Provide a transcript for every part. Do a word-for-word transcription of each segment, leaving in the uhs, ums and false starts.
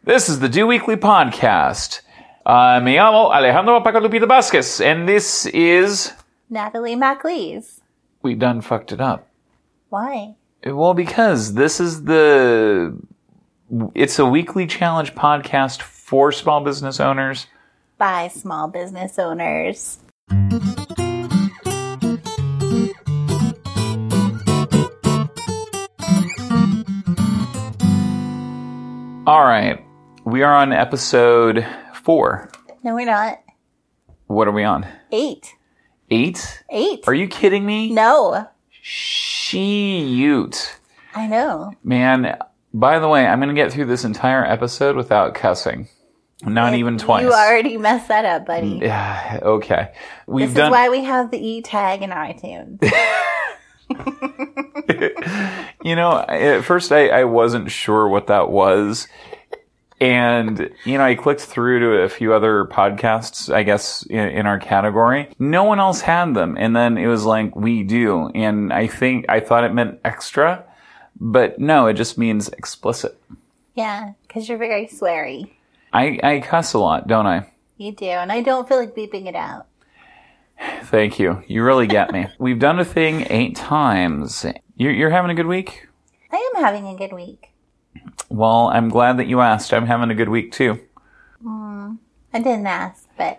This is the Do Weekly Podcast. Uh, me llamo Alejandro Pacalupita Vasquez, and this is... Natalie MacLeese. We done fucked it up. Why? Well, because this is the... It's a weekly challenge podcast for small business owners. By small business owners. All right. We are on episode four. No, we're not. What are we on? Eight. Eight? Eight. Are you kidding me? No. Shoot. I know. Man, by the way, I'm going to get through this entire episode without cussing. Not If even twice. You already messed that up, buddy. Yeah, okay. We've this done... is why we have the E-tag in iTunes. You know, at first I, I wasn't sure what that was. And, you know, I clicked through to a few other podcasts, I guess, in, in our category. No one else had them. And then it was like, we do. And I think, I thought it meant extra. But no, it just means explicit. Yeah, because you're very sweary. I, I cuss a lot, don't I? You do, and I don't feel like beeping it out. Thank you. You really get me. We've done a thing eight times. You're, you're having a good week? I am having a good week. Well, I'm glad that you asked. I'm having a good week, too. Mm, I didn't ask, but...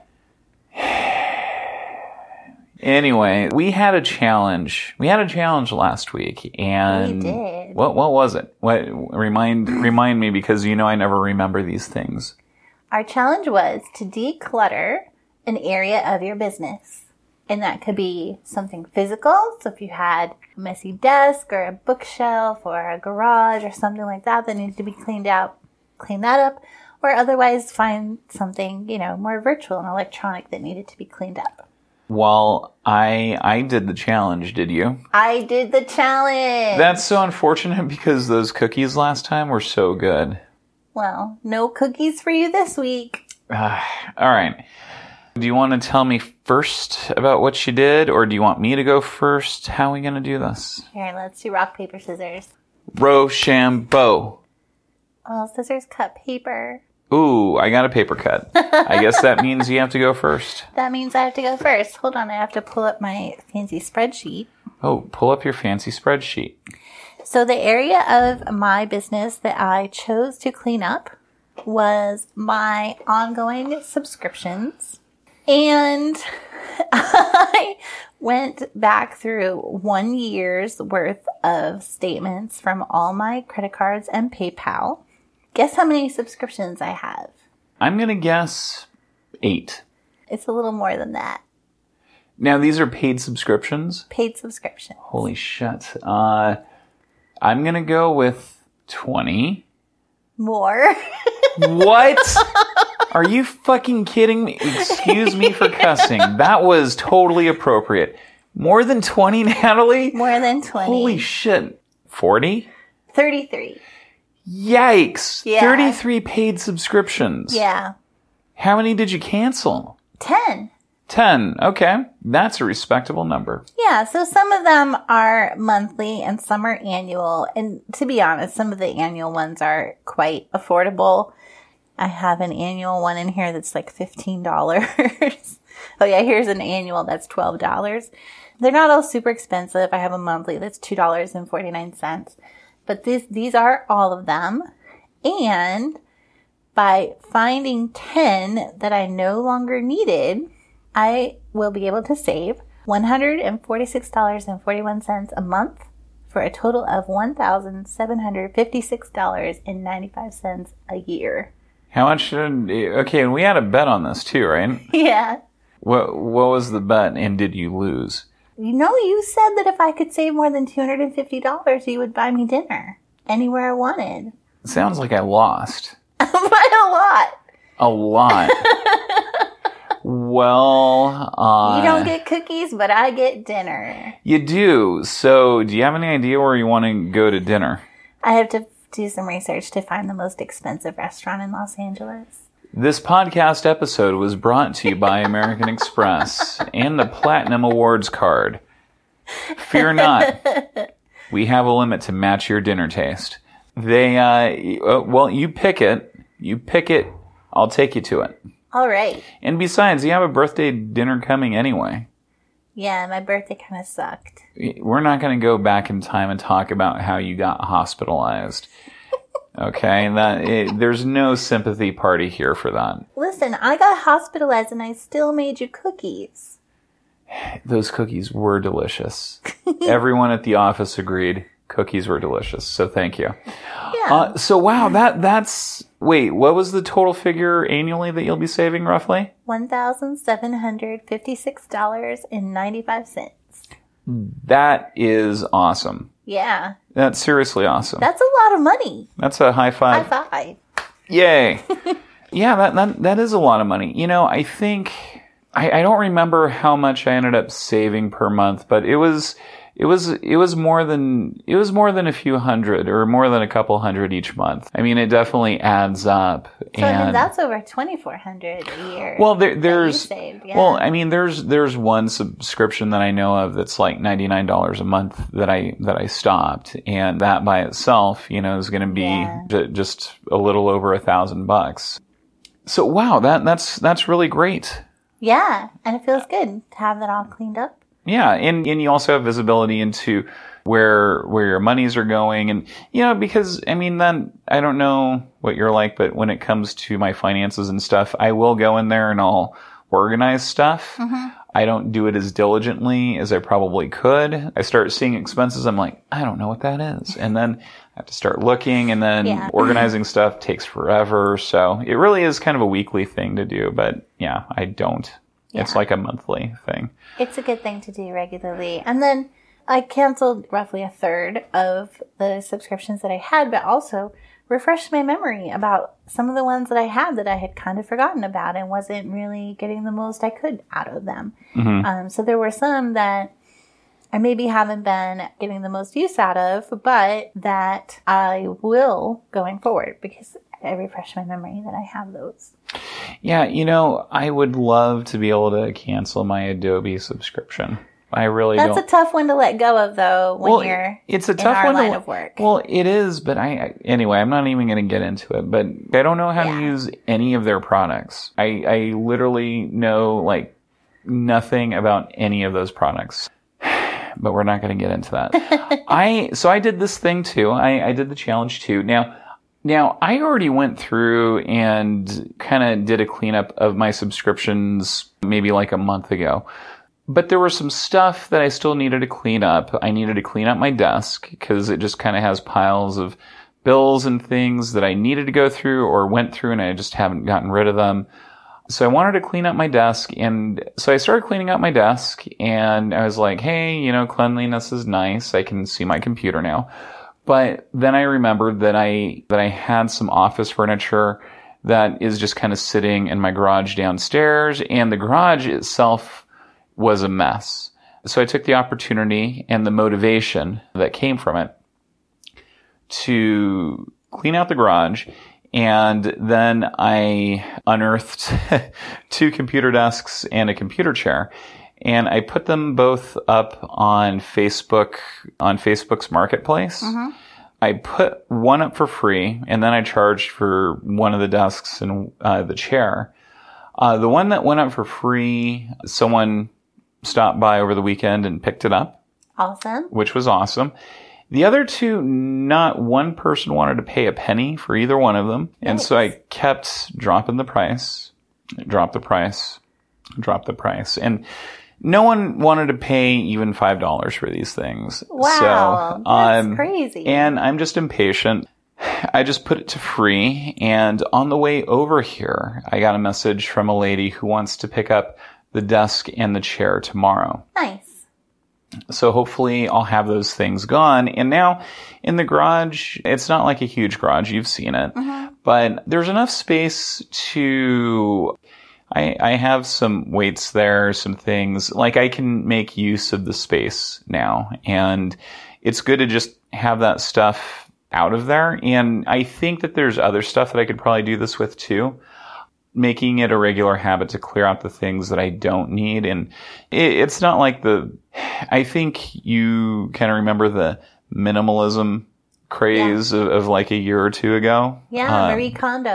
Anyway, we had a challenge. We had a challenge last week, and... We did. What What was it? What Remind Remind me, because you know I never remember these things. Our challenge was to declutter an area of your business. And that could be something physical. So if you had a messy desk or a bookshelf or a garage or something like that that needed to be cleaned out, clean that up. Or otherwise find something, you know, more virtual and electronic that needed to be cleaned up. Well, I I did the challenge, did you? I did the challenge. That's so unfortunate because those cookies last time were so good. Well, no cookies for you this week. Uh, all right. Do you want to tell me first about what you did, or do you want me to go first? How are we going to do this? Here, let's do rock, paper, scissors. Rochambeau. Oh, scissors cut paper. Ooh, I got a paper cut. I guess that means you have to go first. That means I have to go first. Hold on, I have to pull up my fancy spreadsheet. Oh, pull up your fancy spreadsheet. So the area of my business that I chose to clean up was my ongoing subscriptions. And I went back through one year's worth of statements from all my credit cards and PayPal. Guess how many subscriptions I have? I'm going to guess eight. It's a little more than that. Now, these are paid subscriptions? Paid subscriptions. Holy shit. Uh, I'm going to go with twenty. More. What? Are you fucking kidding me? Excuse me for cussing. That was totally appropriate. More than twenty, Natalie? More than twenty. Holy shit. forty? thirty-three. Yikes. Yeah. thirty-three paid subscriptions. Yeah. How many did you cancel? ten. ten. Okay. That's a respectable number. Yeah, so some of them are monthly and some are annual. And to be honest, some of the annual ones are quite affordable. I have an annual one in here that's like fifteen dollars. Oh yeah, here's an annual that's twelve dollars. They're not all super expensive. I have a monthly that's two dollars and forty-nine cents. But this, these are all of them. And by finding ten that I no longer needed, I will be able to save one hundred forty-six dollars and forty-one cents a month for a total of one thousand seven hundred fifty-six dollars and ninety-five cents a year. How much should... Okay, and we had a bet on this too, right? Yeah. What What was the bet, and did you lose? You know, you said that if I could save more than two hundred fifty dollars, you would buy me dinner anywhere I wanted. Sounds like I lost. By a lot. A lot. Well, uh... You don't get cookies, but I get dinner. You do. So, do you have any idea where you want to go to dinner? I have to do some research to find the most expensive restaurant in Los Angeles. This podcast episode was brought to you by American Express and the Platinum Awards card. Fear not. We have a limit to match your dinner taste. They, uh, well, you pick it. You pick it, I'll take you to it. All right. And besides, you have a birthday dinner coming anyway. Yeah, my birthday kind of sucked. We're not going to go back in time and talk about how you got hospitalized. Okay? That it, there's no sympathy party here for that. Listen, I got hospitalized and I still made you cookies. Those cookies were delicious. Everyone at the office agreed cookies were delicious. So thank you. Yeah. Uh, so wow, that that's wait, what was the total figure annually that you'll be saving roughly? one thousand seven hundred fifty-six dollars and ninety-five cents. That is awesome. Yeah. That's seriously awesome. That's a lot of money. That's a high five. High five. Yay. Yeah, that, that that is a lot of money. You know, I think I, I don't remember how much I ended up saving per month, but it was it was it was more than it was more than a few hundred or more than a couple hundred each month. I mean, it definitely adds up. So and, I mean, that's over twenty-four hundred dollars a year. Well, there, there's saved, yeah. well, I mean, there's there's one subscription that I know of that's like ninety-nine dollars a month that I that I stopped, and that by itself, you know, is going to be Yeah. j- just a little over a thousand bucks. So wow, that that's that's really great. Yeah, and it feels good to have that all cleaned up. Yeah, and, and you also have visibility into where where your monies are going, and you know, because I mean, then I don't know what you're like, but when it comes to my finances and stuff, I will go in there and I'll organize stuff. Mm-hmm. I don't do it as diligently as I probably could. I start seeing expenses, I'm like, I don't know what that is, and then I have to start looking, and then Yeah. organizing stuff takes forever. So it really is kind of a weekly thing to do, but yeah, I don't. It's Yeah. like a monthly thing. It's a good thing to do regularly. And then I canceled roughly a third of the subscriptions that I had, but also refreshed my memory about some of the ones that I had that I had kind of forgotten about and wasn't really getting the most I could out of them. Mm-hmm. Um, so there were some that I maybe haven't been getting the most use out of, but that I will going forward because I refreshed my memory that I have those. Yeah, you know, I would love to be able to cancel my Adobe subscription. I really That's don't. a tough one to let go of, though, when Well, you're it's a in tough our one to- line of work. Well, it is, but I, I anyway, I'm not even going to get into it. But I don't know how Yeah. to use any of their products. I, I literally know like nothing about any of those products. But we're not going to get into that. I so I did this thing too. I, I did the challenge too. Now. Now, I already went through and kind of did a cleanup of my subscriptions maybe like a month ago. But there was some stuff that I still needed to clean up. I needed to clean up my desk because it just kind of has piles of bills and things that I needed to go through or went through, and I just haven't gotten rid of them. So I wanted to clean up my desk, and so I started cleaning up my desk, and I was like, hey, you know, cleanliness is nice. I can see my computer now. But then I remembered that I that I had some office furniture that is just kind of sitting in my garage downstairs, and the garage itself was a mess. So I took the opportunity and the motivation that came from it to clean out the garage, and then I unearthed two computer desks and a computer chair. And I put them both up on Facebook, on Facebook's marketplace. Mm-hmm. I put one up for free, and then I charged for one of the desks and uh, the chair. Uh, the one that went up for free, someone stopped by over the weekend and picked it up. Awesome. Which was awesome. The other two, not one person wanted to pay a penny for either one of them. Nice. And so I kept dropping the price, drop the price, drop the price. And no one wanted to pay even five dollars for these things. Wow, so, that's um, crazy. And I'm just impatient. I just put it to free. And on the way over here, I got a message from a lady who wants to pick up the desk and the chair tomorrow. Nice. So hopefully I'll have those things gone. And now in the garage, it's not like a huge garage. You've seen it. Mm-hmm. But there's enough space to... I, I have some weights there, some things. Like, I can make use of the space now. And it's good to just have that stuff out of there. And I think that there's other stuff that I could probably do this with too. Making it a regular habit to clear out the things that I don't need. And it, it's not like the... I think you kind of remember the minimalism craze yeah. of, of like a year or two ago. Yeah, um, Marie Kondo.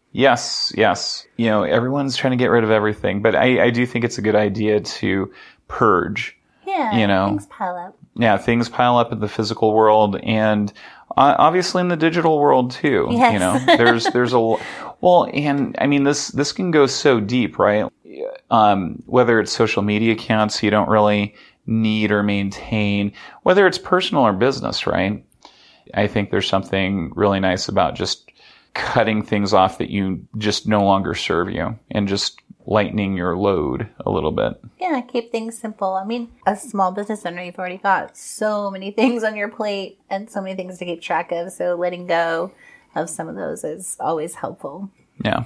Yes, yes. You know, everyone's trying to get rid of everything, but I, I do think it's a good idea to purge. Yeah, you know, things pile up. Yeah, things pile up in the physical world and uh, obviously in the digital world too. Yes. You know, there's there's a well, and I mean this this can go so deep, right? Um, whether it's social media accounts you don't really need or maintain, whether it's personal or business, right? I think there's something really nice about just cutting things off that you just no longer serve you and just lightening your load a little bit. Yeah, keep things simple. I mean, as a small business owner, you've already got so many things on your plate and so many things to keep track of. So letting go of some of those is always helpful. Yeah.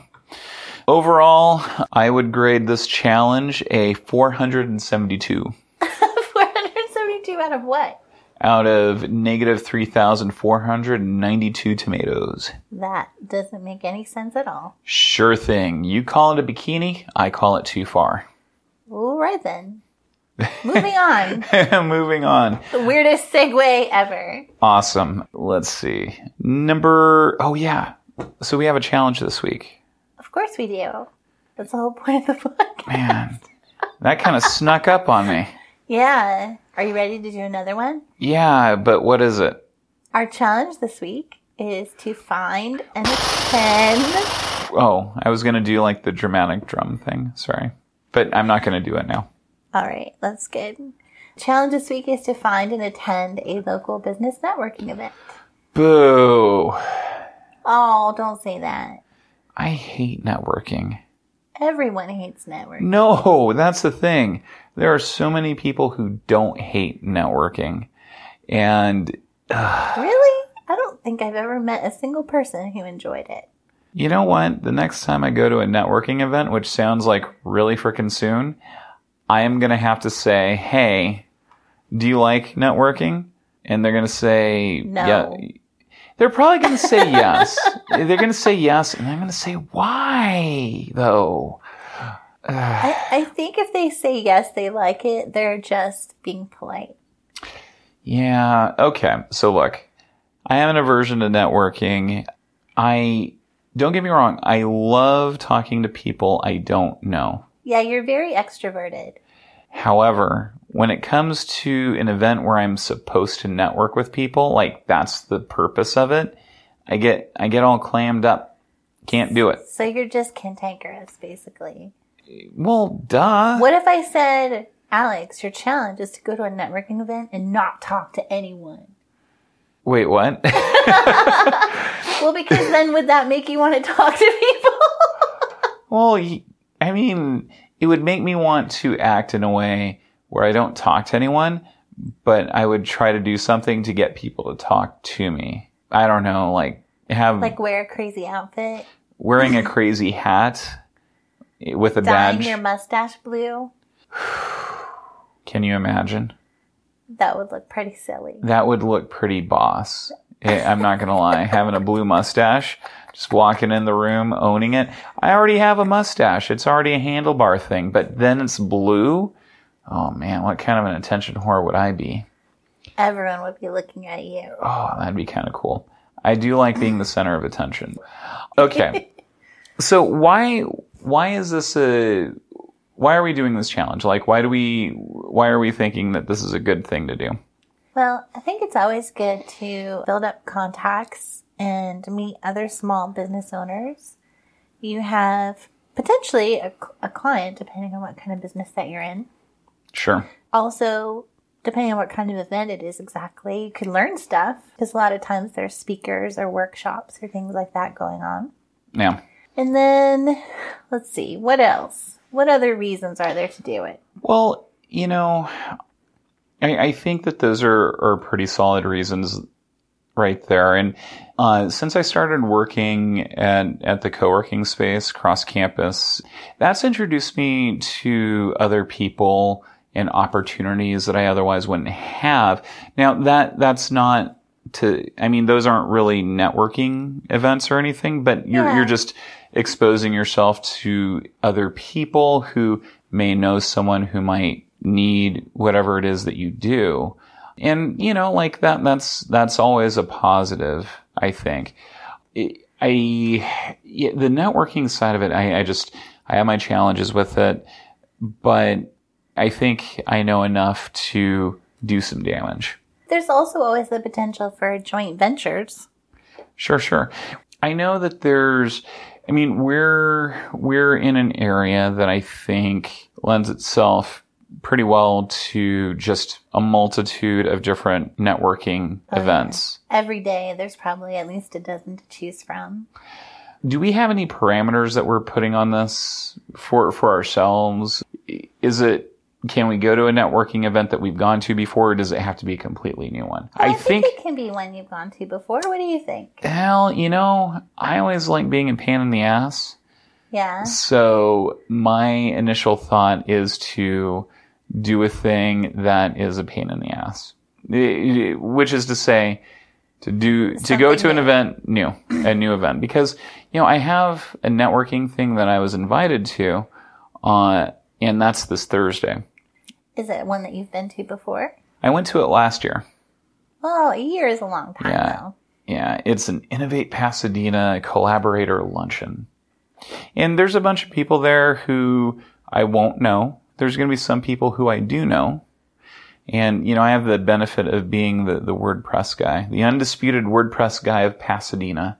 Overall, I would grade this challenge a four hundred seventy-two. four hundred seventy-two out of what? Out of negative three thousand four hundred ninety-two tomatoes. That doesn't make any sense at all. Sure thing. You call it a bikini, I call it too far. All right then. Moving on. Moving on. The weirdest segue ever. Awesome. Let's see. Number, oh yeah. So we have a challenge this week. Of course we do. That's the whole point of the book. Man, that kind of snuck up on me. Yeah. Are you ready to do another one? Yeah, but what is it? Our challenge this week is to find and attend. Oh, I was going to do like the dramatic drum thing. Sorry. But I'm not going to do it now. All right, that's good. Challenge this week is to find and attend a local business networking event. Boo. Oh, don't say that. I hate networking. Everyone hates networking. No, that's the thing. There are so many people who don't hate networking. And uh, really? I don't think I've ever met a single person who enjoyed it. You know what? The next time I go to a networking event, which sounds like really freaking soon, I am going to have to say, hey, do you like networking? And they're going to say, no. Yeah. They're probably going to say yes. They're going to say yes. And I'm going to say, why, though? I, I think if they say yes, they like it. They're just being polite. Yeah. Okay. So look, I have an aversion to networking. I, don't get me wrong. I love talking to people I don't know. Yeah, you're very extroverted. However, when it comes to an event where I'm supposed to network with people, like that's the purpose of it, I get I get all clammed up. Can't do it. So you're just cantankerous, basically. Well, duh. What if I said, Alex, your challenge is to go to a networking event and not talk to anyone? Wait, what? Well, because then would that make you want to talk to people? Well, I mean, it would make me want to act in a way where I don't talk to anyone, but I would try to do something to get people to talk to me. I don't know, like have... Like wear a crazy outfit? Wearing a crazy hat with a Dyeing badge. your mustache blue? Can you imagine? That would look pretty silly. That would look pretty boss. I'm not going to lie. Having a blue mustache, just walking in the room, owning it. I already have a mustache. It's already a handlebar thing, but then it's blue. Oh man, what kind of an attention whore would I be? Everyone would be looking at you. Oh, that'd be kind of cool. I do like being the center of attention. Okay. So why, why is this a, why are we doing this challenge? Like, why do we, why are we thinking that this is a good thing to do? Well, I think it's always good to build up contacts and meet other small business owners. You have potentially a, a client, depending on what kind of business that you're in. Sure. Also, depending on what kind of event it is exactly, you could learn stuff because a lot of times there's speakers or workshops or things like that going on. Yeah. And then, let's see, what else? What other reasons are there to do it? Well, you know, I, I think that those are, are pretty solid reasons right there. And uh, since I started working at, at the co-working space cross campus, that's introduced me to other people and opportunities that I otherwise wouldn't have. Now, that that's not to, I mean, those aren't really networking events or anything, but you're Yeah. you're just exposing yourself to other people who may know someone who might need whatever it is that you do. And, you know, like that, that's, that's always a positive, I think. It, I, yeah, the networking side of it, I, I just, I have my challenges with it, but I think I know enough to do some damage. There's also always the potential for joint ventures. Sure, sure. I know that there's, I mean, we're, we're in an area that I think lends itself pretty well to just a multitude of different networking oh, events. Yeah. Every day, there's probably at least a dozen to choose from. Do we have any parameters that we're putting on this for, for ourselves? Is it, can we go to a networking event that we've gone to before, or does it have to be a completely new one? Well, I, I think, think it can be one you've gone to before. What do you think? Well, you know, I always like being a pain in the ass. Yeah. So my initial thought is to do a thing that is a pain in the ass, which is to say, to do Something to go to an new. event new, a new event, because you know I have a networking thing that I was invited to, uh, and that's this Thursday. Is it one that you've been to before? I went to it last year. Oh, a year is a long time, yeah. though. Yeah, it's an Innovate Pasadena collaborator luncheon. And there's a bunch of people there who I won't know. There's going to be some people who I do know. And, you know, I have the benefit of being the, the WordPress guy, the undisputed WordPress guy of Pasadena,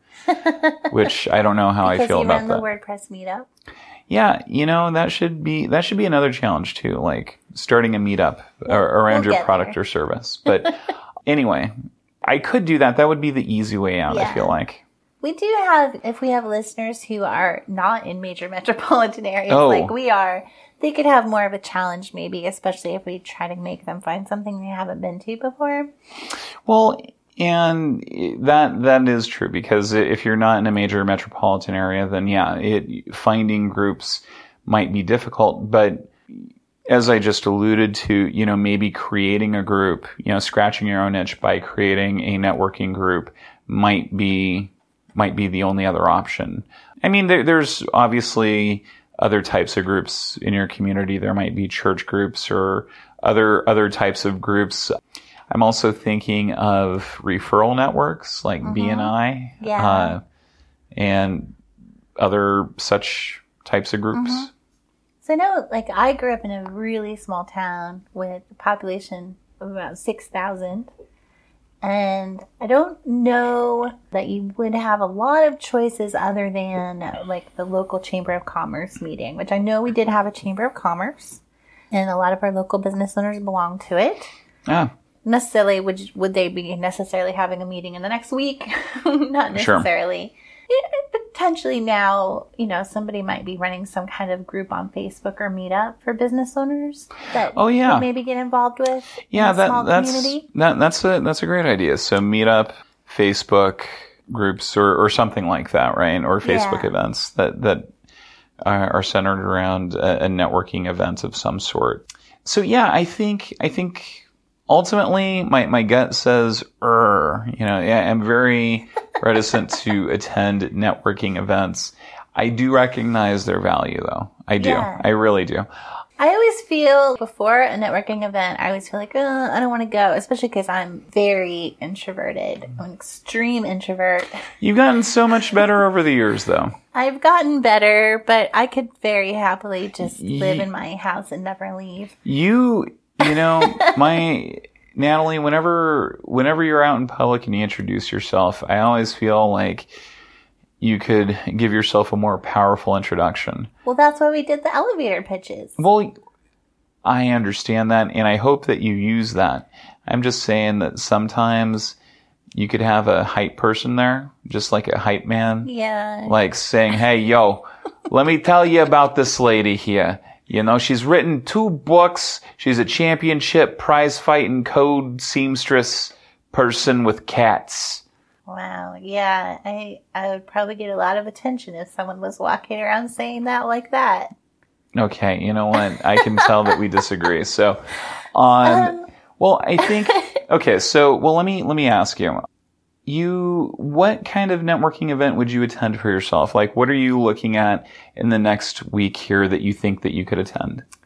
which I don't know how I feel about that. Because you run the WordPress meetup? Yeah, you know, that should be, that should be another challenge too, like starting a meetup yeah, around we'll your product there. or service. But anyway, I could do that. That would be the easy way out, yeah. I feel like. We do have, if we have listeners who are not in major metropolitan areas oh. like we are, they could have more of a challenge maybe, especially if we try to make them find something they haven't been to before. Well, and that that is true, because if you're not in a major metropolitan area, then yeah, it, finding groups might be difficult. But as I just alluded to, you know, maybe creating a group, you know, scratching your own itch by creating a networking group might be might be the only other option. I mean, there, there's obviously other types of groups in your community. There might be church groups or other other types of groups. I'm also thinking of referral networks like mm-hmm. B N I yeah. uh, and other such types of groups. Mm-hmm. So I know, like, I grew up in a really small town with a population of about six thousand. And I don't know that you would have a lot of choices other than, like, the local Chamber of Commerce meeting, which I know we did have a Chamber of Commerce, and a lot of our local business owners belong to it. Ah. Necessarily, would would they be necessarily having a meeting in the next week? Not necessarily. Sure. It, potentially now, you know, somebody might be running some kind of group on Facebook or Meetup for business owners that oh, yeah. maybe get involved with. Yeah, in a that small that's community. that that's a that's a great idea. So Meetup, Facebook groups, or, or something like that, right? Or Facebook yeah. events that that are, are centered around a, a networking event of some sort. So yeah, I think I think. Ultimately, my, my gut says, er, you know, I'm very reticent to attend networking events. I do recognize their value, though. I do. Yeah. I really do. I always feel before a networking event, I always feel like, oh, I don't want to go, especially because I'm very introverted. I'm an extreme introvert. You've gotten so much better over the years, though. I've gotten better, but I could very happily just live in my house and never leave. You... You know, my, Natalie, whenever, whenever you're out in public and you introduce yourself, I always feel like you could give yourself a more powerful introduction. Well, that's why we did the elevator pitches. Well, I understand that, and I hope that you use that. I'm just saying that sometimes you could have a hype person there, just like a hype man. Yeah. Like saying, hey, yo, let me tell you about this lady here. You know, she's written two books. She's a championship prize-fighting code seamstress person with cats. Wow. Yeah. I I would probably get a lot of attention if someone was walking around saying that like that. Okay. You know what? I can tell that we disagree. So, on, um, well, I think, okay. So, well, let me, let me ask you. You, what kind of networking event would you attend for yourself? Like, what are you looking at in the next week here that you think that you could attend?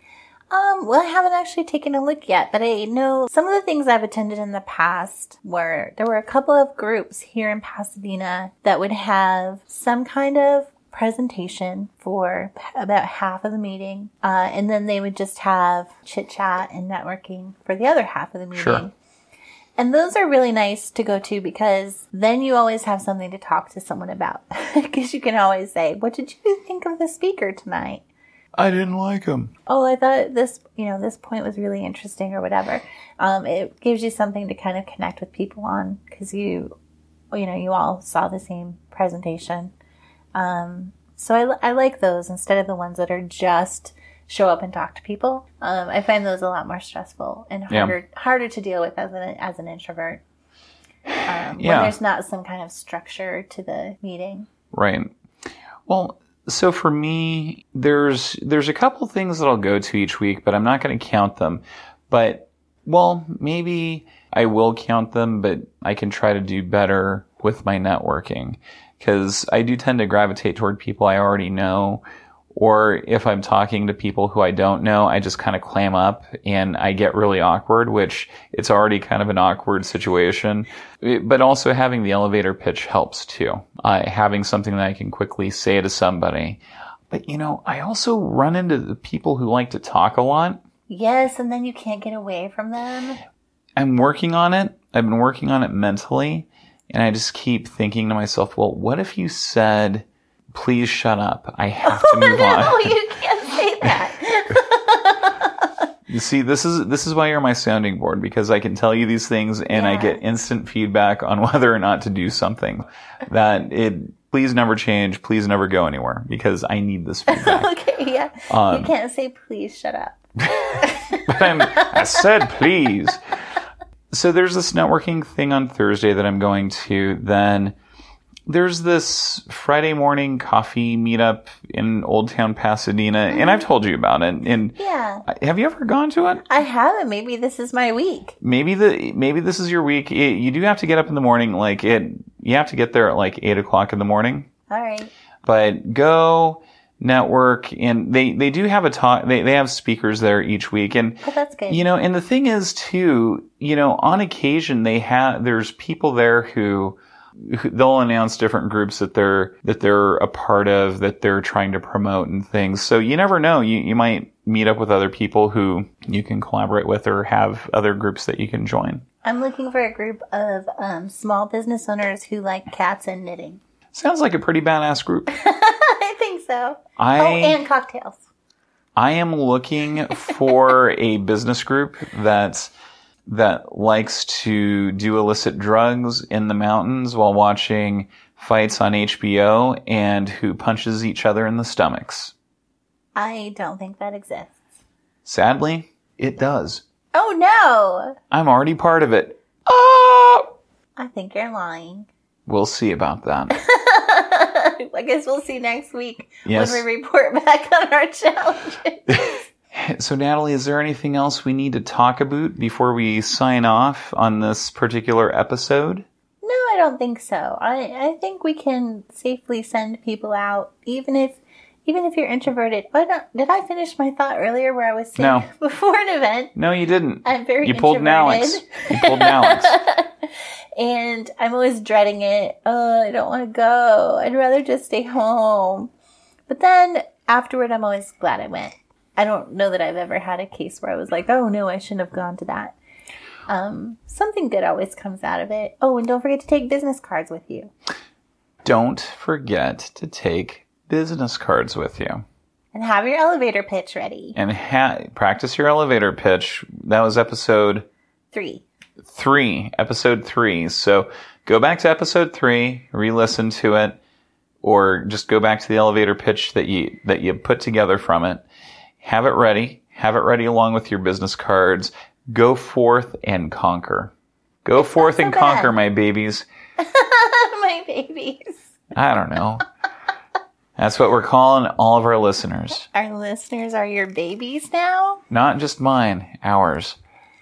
Um, well, I haven't actually taken a look yet, but I know some of the things I've attended in the past were, there were a couple of groups here in Pasadena that would have some kind of presentation for about half of the meeting. Uh, and then they would just have chit chat and networking for the other half of the meeting. Sure. And those are really nice to go to because then you always have something to talk to someone about. Because you can always say, what did you think of the speaker tonight? I didn't like him. Oh, I thought this, you know, this point was really interesting or whatever. Um, it gives you something to kind of connect with people on because you, you know, you all saw the same presentation. Um, so I, I like those instead of the ones that are just show up and talk to people. Um, I find those a lot more stressful and harder, yeah. harder to deal with as an, as an introvert. Um, yeah. When there's not some kind of structure to the meeting. Right. Well, so for me, there's there's a couple things that I'll go to each week, but I'm not going to count them. But, well, maybe I will count them, but I can try to do better with my networking. Because I do tend to gravitate toward people I already know. Or if I'm talking to people who I don't know, I just kind of clam up and I get really awkward, which it's already kind of an awkward situation. But also having the elevator pitch helps too. Uh, having something that I can quickly say to somebody. But, you know, I also run into the people who like to talk a lot. Yes, and then you can't get away from them. I'm working on it. I've been working on it mentally. And I just keep thinking to myself, well, what if you said, please shut up. I have to move oh, no, on. You can't say that. You see, this is this is why you're my sounding board, because I can tell you these things and yeah. I get instant feedback on whether or not to do something. That it please never change, please never go anywhere, because I need this feedback. Okay, yeah. Um, you can't say please shut up. But I'm, I said please. So there's this networking thing on Thursday that I'm going to. Then there's this Friday morning coffee meetup in Old Town Pasadena, mm-hmm. and I've told you about it. And yeah, have you ever gone to it? I haven't. Maybe this is my week. Maybe the maybe this is your week. It, you do have to get up in the morning. Like it, you have to get there at like eight o'clock in the morning. All right. But go network, and they they do have a talk. They they have speakers there each week, and oh, that's good. You know, and the thing is too, you know, on occasion they have there's people there who. They'll announce different groups that they're that they're a part of, that they're trying to promote and things. So you never know. You you might meet up with other people who you can collaborate with, or have other groups that you can join. I'm looking for a group of um, small business owners who like cats and knitting. Sounds like a pretty badass group. I think so. I, oh, and cocktails. I am looking for a business group that's that likes to do illicit drugs in the mountains while watching fights on H B O, and who punches each other in the stomachs. I don't think that exists. Sadly, it does. Oh no! I'm already part of it. Oh! I think you're lying. We'll see about that. I guess we'll see next week yes. when we report back on our challenges. So, Natalie, is there anything else we need to talk about before we sign off on this particular episode? No, I don't think so. I, I think we can safely send people out, even if even if you're introverted. But uh, did I finish my thought earlier where I was saying no. before an event? No, you didn't. I'm very you introverted. Pulled an Alex. You pulled an Alex. And I'm always dreading it. Oh, I don't want to go. I'd rather just stay home. But then afterward, I'm always glad I went. I don't know that I've ever had a case where I was like, oh, no, I shouldn't have gone to that. Um, something good always comes out of it. Oh, and don't forget to take business cards with you. Don't forget to take business cards with you. And have your elevator pitch ready. And ha- practice your elevator pitch. That was episode... Three. Three. Episode three. So go back to episode three, re-listen to it, or just go back to the elevator pitch that you that you put together from it. Have it ready. Have it ready along with your business cards. Go forth and conquer. Go it's forth and so conquer, my babies. My babies. I don't know. That's what we're calling all of our listeners. Our listeners are your babies now? Not just mine. Ours.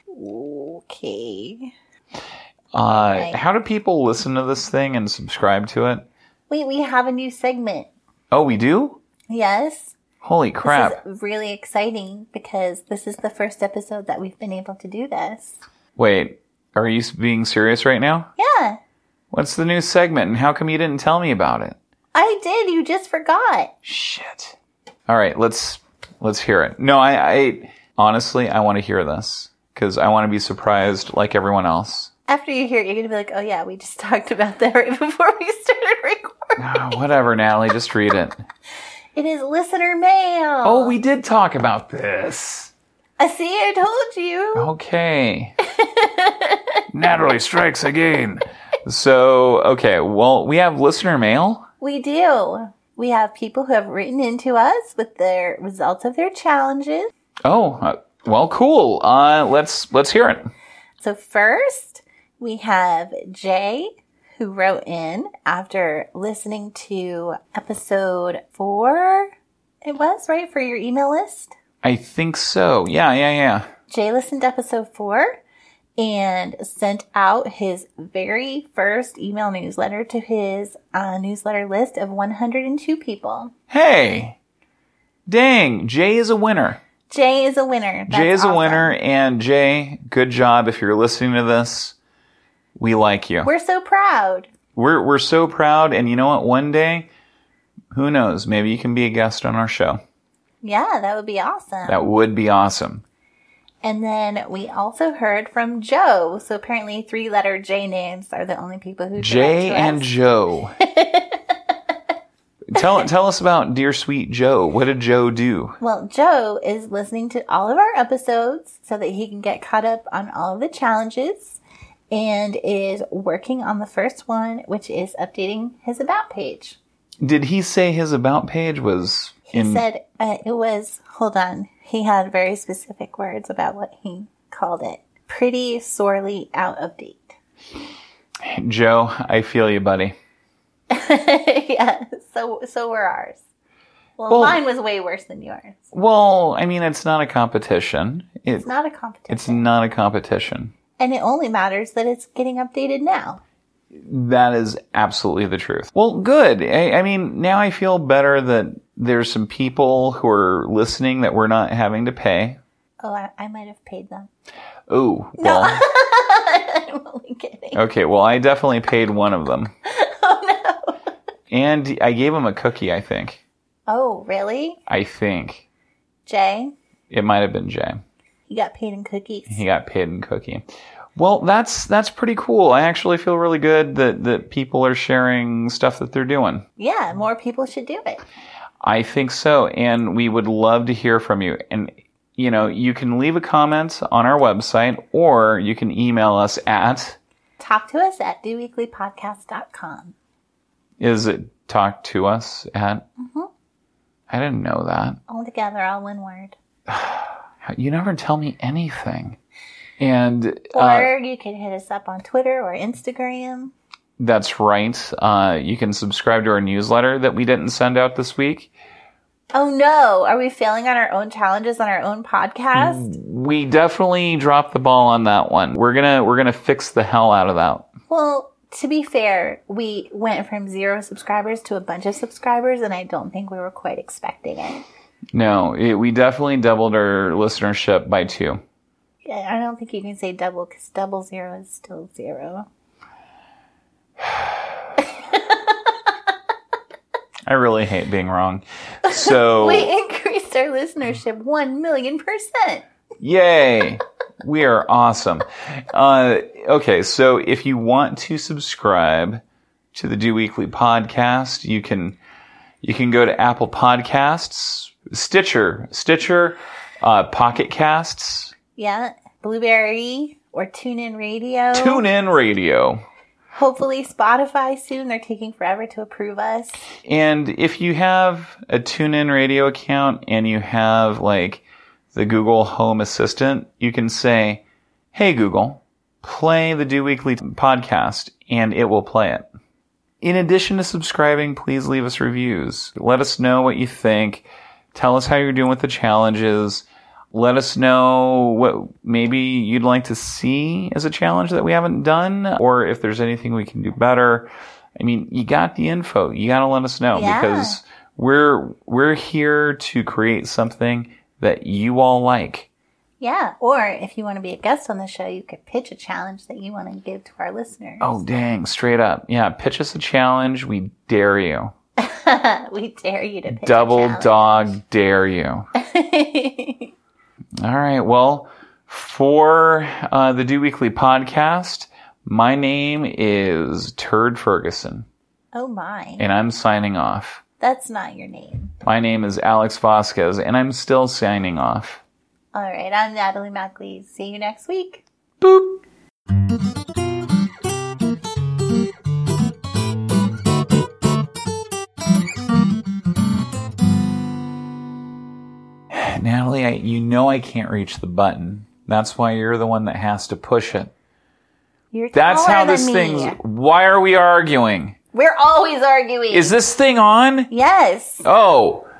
Okay. Uh, right. How do people listen to this thing and subscribe to it? Wait, we have a new segment. Oh, we do? Yes. Holy crap. This is really exciting because this is the first episode that we've been able to do this. Wait, are you being serious right now? Yeah. What's the new segment and how come you didn't tell me about it? I did. You just forgot. Shit. All right, let's let's hear it. No, I, I honestly, I want to hear this because I want to be surprised like everyone else. After you hear it, you're going to be like, oh yeah, we just talked about that right before we started recording. Oh, whatever, Natalie, just read it. It is listener mail. Oh, we did talk about this. I see, I told you. Okay. Natalie strikes again. So, okay, well, we have listener mail. We do. We have people who have written into us with their results of their challenges. Oh, uh, well, cool. Uh, let's let's hear it. So first, we have Jay, who wrote in after listening to episode four. It was, right, for your email list? I think so. Yeah, yeah, yeah. Jay listened to episode four and sent out his very first email newsletter to his uh, newsletter list of one hundred two people. Hey! Dang, Jay is a winner. Jay is a winner. That's Jay is awesome. a winner, and Jay, good job if you're listening to this. We like you. We're so proud. We're we're so proud, and you know what? One day, who knows? Maybe you can be a guest on our show. Yeah, that would be awesome. That would be awesome. And then we also heard from Joe. So apparently three-letter J names are the only people who Jay direct to and us. Joe. tell tell us about Dear Sweet Joe. What did Joe do? Well, Joe is listening to all of our episodes so that he can get caught up on all of the challenges and is working on the first one, which is updating his About page. Did he say his About page was He in... said uh, it was, hold on, he had very specific words about what he called it. Pretty sorely out of date. Joe, I feel you, buddy. Yeah, so so were ours. Well, Well- mine was way worse than yours. Well, I mean, it's not a competition. It, It's not a competition. it's not a competition. And it only matters that it's getting updated now. That is absolutely the truth. Well, good. I, I mean, now I feel better that there's some people who are listening that we're not having to pay. Oh, I, I might have paid them. Oh, well. I'm only kidding. Okay, well, I definitely paid one of them. Oh, no. And I gave him a cookie, I think. Oh, really? I think. Jay, It might have been Jay. you got paid in cookies. He got paid in cookie. Well, that's that's pretty cool. I actually feel really good that, that people are sharing stuff that they're doing. Yeah, more people should do it. I think so. And we would love to hear from you. And, you know, you can leave a comment on our website or you can email us at, Talk to us at do weekly podcast dot com. is it talk to us at? Mm-hmm. I didn't know that. All together, all one word. You never tell me anything. And uh, Or you can hit us up on Twitter or Instagram. that's right. Uh, you can subscribe to our newsletter that we didn't send out this week. Oh no, are we failing on our own challenges on our own podcast? We definitely dropped the ball on that one. We're gonna we're gonna fix the hell out of that. Well, to be fair, we went from zero subscribers to a bunch of subscribers, and I don't think we were quite expecting it. No, it, we definitely doubled our listenership by two. Yeah, I don't think you can say double, because double zero is still zero. I really hate being wrong. So, We increased our listenership one million percent. yay! We are awesome. Uh, okay, so if you want to subscribe to the Do Weekly podcast, you can you can go to Apple Podcasts, Stitcher, Stitcher, uh, Pocket Casts, Yeah, Blueberry or TuneIn Radio. TuneIn Radio. Hopefully Spotify soon. They're taking forever to approve us. And if you have a TuneIn Radio account and you have like the Google Home Assistant, you can say, "Hey Google, play the Do Weekly podcast," and it will play it. In addition to subscribing, please leave us reviews. Let us know what you think. Tell us how you're doing with the challenges. Let us know what maybe you'd like to see as a challenge that we haven't done, or if there's anything we can do better. I mean, you got the info. You got to let us know Yeah. because We're we're here to create something that you all like. Yeah, or if you want to be a guest on the show, you could pitch a challenge that you want to give to our listeners. Oh, dang, straight up. Yeah, pitch us a challenge. We dare you. We dare you to pitch Double a challenge. dog dare you. All right, well, for uh, the Do Weekly podcast, my name is Turd Ferguson. Oh, my. And I'm signing off. That's not your name. My name is Alex Vasquez, and I'm still signing off. All right, I'm Natalie Mackley. See you next week. Boop. Natalie, I, you know I can't reach the button. That's why you're the one that has to push it. You're That's taller how than this me. thing's... Why are we arguing? We're always arguing. Is this thing on? Yes. Oh.